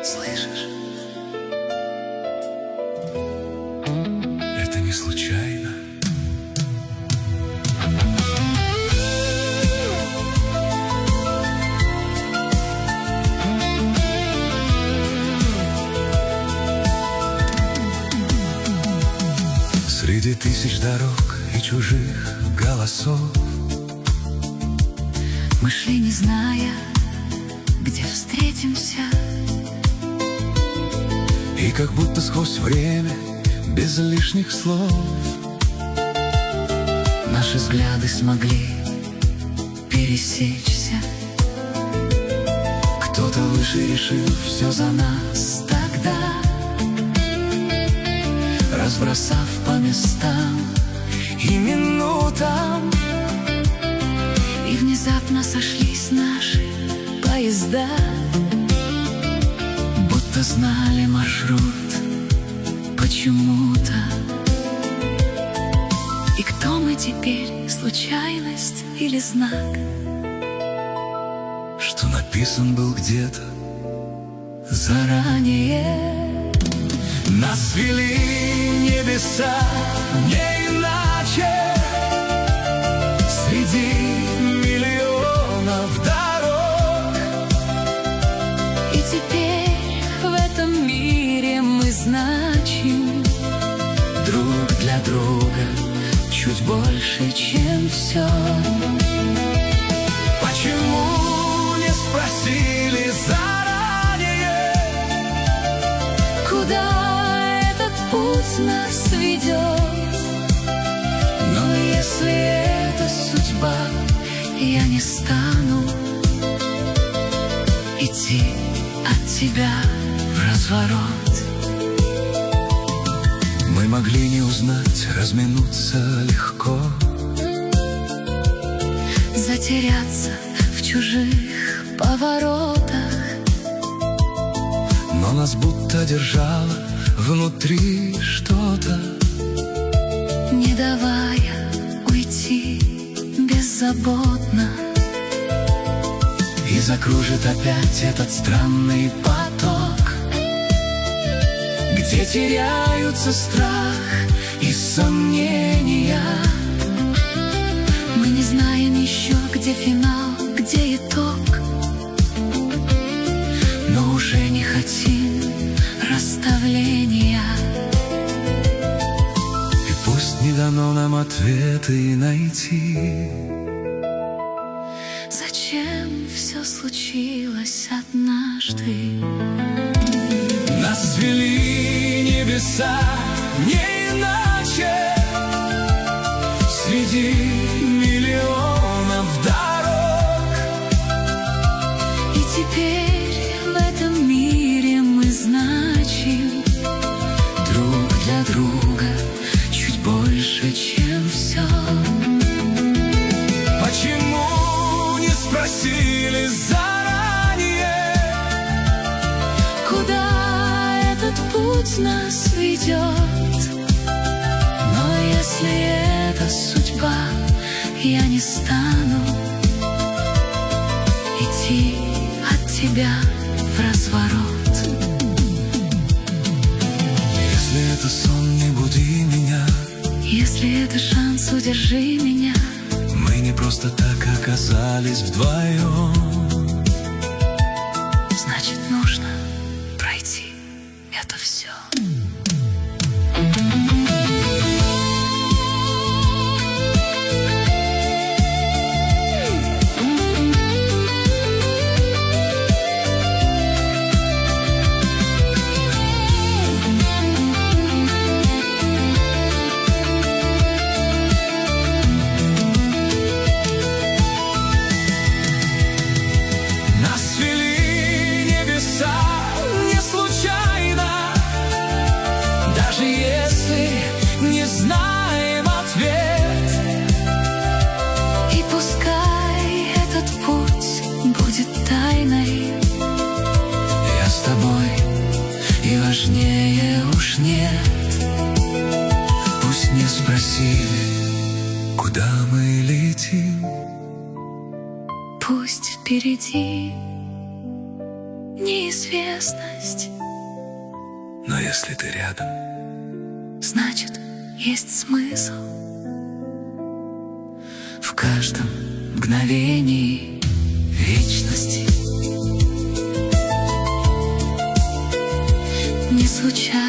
Слышишь? Это не случайно. Среди тысяч дорог и чужих голосов мы шли, не зная, где встретимся. И как будто сквозь время, без лишних слов, наши взгляды смогли пересечься. кто-то выше решил все за нас Тогда, разбросав по местам и минутам. и внезапно сошлись наши поезда, Будто знали маршрут почему-то. И кто мы теперь, случайность или знак? что написан был где-то Заранее нас вели небеса, не иначе. Среди миллионов дорог, и теперь в этом мире мы значим друг для друга чуть больше, чем все. Почему не спросили заранее, Куда этот путь нас ведет? но Если это судьба, я не стану идти от тебя в разворот. мы могли не узнать, разминуться легко, Затеряться в чужих поворотах, но нас будто держало внутри что-то, не давая уйти беззаботно. и закружит опять этот странный поток, где теряются страх и сомнения. Мы не знаем еще, где финал, где итог, Но уже не хотим расставления. и пусть не дано нам ответы найти. Зачем все случилось однажды? Нас вели небеса, не иначе. Среди миллионов дорог, И теперь в этом мире мы значим друг для друга чуть больше, чем все. почему не спросили заранее, Куда этот путь нас ведет? Но если это судьба, я не стану идти от тебя в разворот. если это сон, не буди меня. Если это шанс, удержи меня. Мы не просто так оказались вдвоем. Значит, нужно пройти это все. Нас вели небеса не случайно, даже если не знаем ответ. И пускай этот путь будет тайной, Я с тобой, и важнее уж нет. Пусть не спросили, куда мы летим. пусть впереди неизвестность. Но если ты рядом, Значит, есть смысл в каждом мгновении вечности. не случайно.